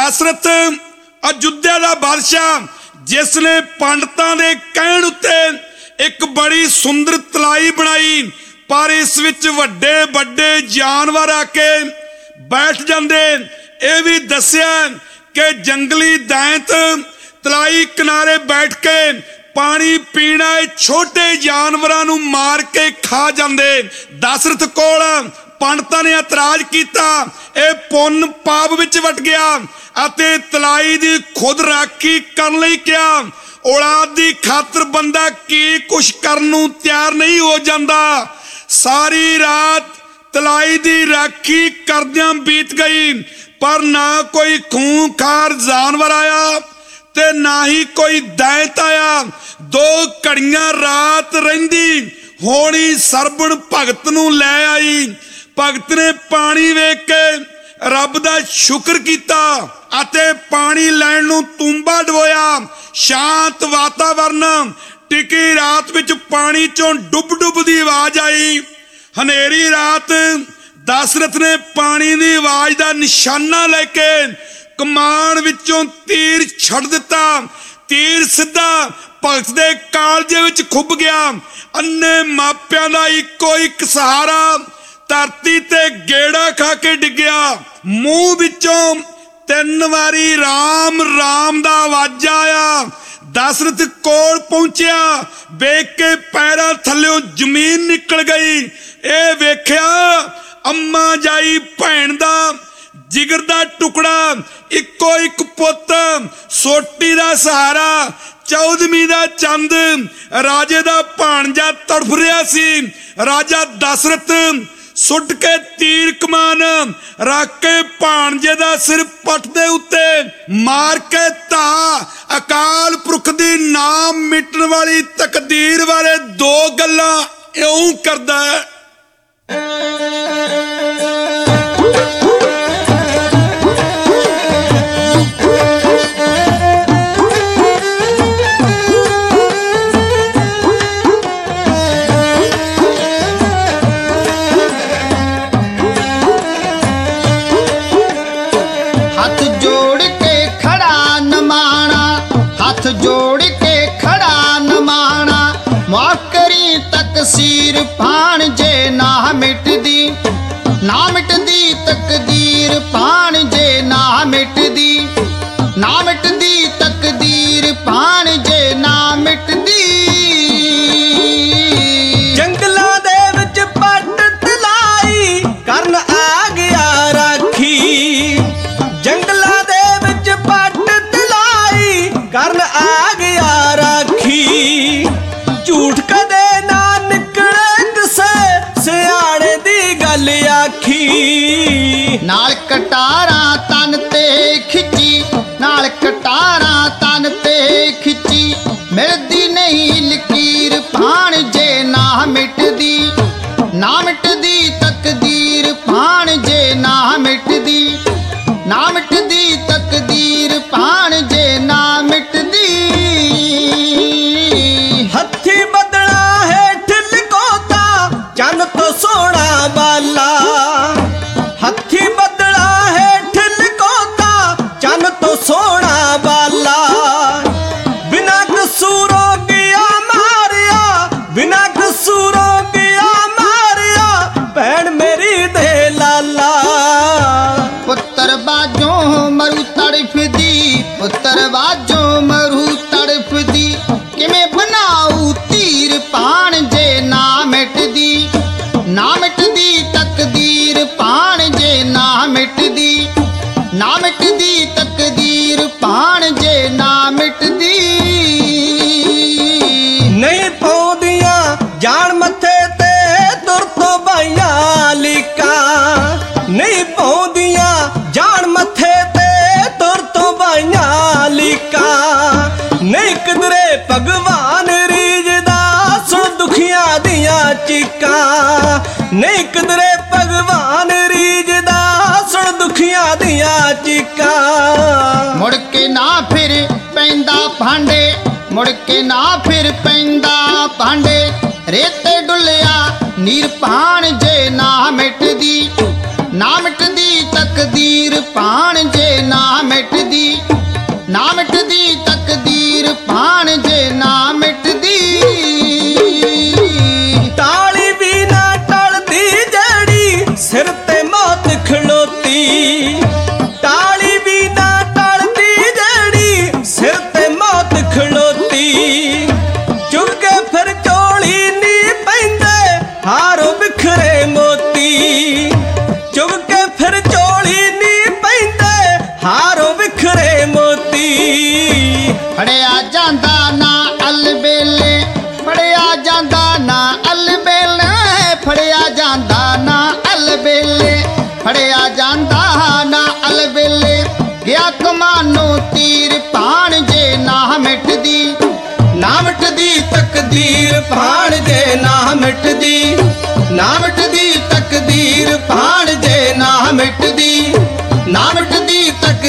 दशरथ अयोध्या का बादशाह जिसने पंडितां दे कहण उत्ते एक बड़ी सुंदर तलाई बनाई, पर इस विच वड्डे वड्डे जानवर आके बैठ जांदे। यह भी दस्सिया कि जंगली दैंत तलाई किनारे बैठ के पानी पीना छोटे जानवरां नूं मार के खा जांदे। दशरथ कोल पंडितां ने इतराज किया, यह पुन पाप विच वट गया अते तलाई दी खुद राखी करन लई कहा। औलाद दी खातर बंदा की कुछ करन नूं तैयार नहीं हो जांदा। सारी रात तलाई दी राखी करदियां बीत गई, पर ना कोई खूंखार जानवर आया ते ना ही कोई दैंत आया। 2 घड़ियां रात रहिंदी होनी सरबण भगत नूं लै आई। भगत ने पानी वेख के रब दा शुक्र कीता अते पानी लैण नूं तूंबा डबोया। शांत वातावरण, टिकी रात विच पानी चों डुब डुब दी आवाज आई। हनेरी रात दशरथ ने पानी दी आवाज दा निशाना लेके कमान विचों तीर छड़ दिता। तीर सीधा भगत दे कालजे विच खुब गया। अन्ने मापियां दा इक्को एक सहारा धरती ते गेड़ा खा के डिग्या। मूंह विचों 3 वारी राम राम दा आवाजा आया। दशरथ कोल पहुंचिया, वेख के पैरां थल्लों जमीन निकल गई। ए वेख्या अम्मा जाई भैण दा जिगर दा टुकड़ा, इक्को एक पुत, सोटी दा सहारा, 14वीं दा चंद, राजे दा भाणजा तड़फ रिहा सी। राजा दशरथ सुट के तीर कमान रख के भाणजे दा सिर पट दे उत्ते मार के धा। अकाल पुरख दी नाम मिटन वाली तकदीर वाले 2 गल्लां इउं करदा है। तकसीर भाणजे ना मिटदी, ना मिटदी तकदीर भाणजे ना मिटदी, ना मिटदी तकदीर भाणजे ना मिटदी। जंगलां दे विच पट तलाई करन आ गया राखी। जंगलां दे विच पट तलाई करन आ गया राखी। झूठ कदे ना निकले किसे सियाणे दी गल आखी। नाल कटारा तन ते खिची, नाल कटारा तन ते खिची, मिलदी नहीं लकीर भाणजे ना मिटदी, ना मिटदी तकदीर भाणजे ना मिटदी, ना मिटदी तकदीर भाणजे ना मिटदी। हथी बदला हेठ लिकोता चन तो सोना बाला। हथी बदला हेठ लिकोता चन तो सोना बाला। बिना कसूरों गया मारिया, बिना कसूरों गया मारिया, भैन मेरी दे लाला। पुत्र बाजों मरू तड़फदी, पुत्र बाजों मरू तड़फदी, किमें बनाऊ तीर भाणजे ना मिटदी, ना मिटदी तकदीर भाणजे ना मिटदी, ना मिटदी तकदीर भाणजे ना मिटदी। नहीं पौंदियां जान मथे ते तुर तो बाइया लिका। नहीं पौंदियां जान मथे ते तुर तो बाइया लिका। नहीं किधरे भगवान रीजदा सुन दुखियां दियां चीका। नहीं किधरे भगवान रीजदा सुन दुखियां दियां चीका। मुड़ के ना फिर पैंदा भांडे, मुड़ के ना फिर पैंदा भांडे, रेते डुलिया नीर भाणजे ना मिटदी, ना मिटदी तकदीर भाणजे ना मिटदी। ਭਾਣ ਜੇ ਨਾ ਮਿਟਦੀ। ਟਾਲੀ ਵੀ ਨਾ ਟਲਦੀ ਜਿਹੜੀ ਸਿਰ ਤੇ ਮੌਤ ਖਲੋਤੀ। ਟਾਲੀ ਵੀ ਨਾ ਟਲਦੀ ਜਿਹੜੀ ਸਿਰ ਤੇ ਮੌਤ ਖਲੋਤੀ। ਚੁੱਕੇ ਫਿਰ ਝੋਲੀ ਨੀ ਪੈਂਦੇ ਹਾਰੋਂ ਬਿਖਰੇ ਮੋਤੀ। ਚੁੱਕ ਕੇ ਫਿਰ ਝੋਲੀ ਨੀ ਪੈਂਦੇ ਹਾਰੋਂ ਬਿਖਰੇ ਮੋਤੀ। ਫੜਿਆ ਜਾਂਦਾ ਨਾ ਅਲਬੇਲੇ, ਫੜਿਆ ਜਾਂਦਾ ਨਾ ਅਲਬੇਲੇ, ਫੜਿਆ ਜਾਂਦਾ ਨਾ ਅਲਬੇਲੇ, ਫੜਿਆ ਜਾਂਦਾ ਨਾ ਅਲਬੇਲੇ। ਗਿਆ ਕਮਾਨੋਂ ਤੀਰ ਭਾਣ ਜੇ ਨਾ ਮਿਟਦੀ। ਨਾ ਮਿਟਦੀ ਤਕਦੀਰ ਭਾਣ ਜੇ ਨਾ ਮਿਟਦੀ। ਨਾ ਮਿਟਦੀ ਤਕਦੀਰ ਭਾਣ ਜੇ ਨਾ ਮਿਟਦੀ। ਨਾ ਮਿਟਦੀ ਤਕਦੀਰ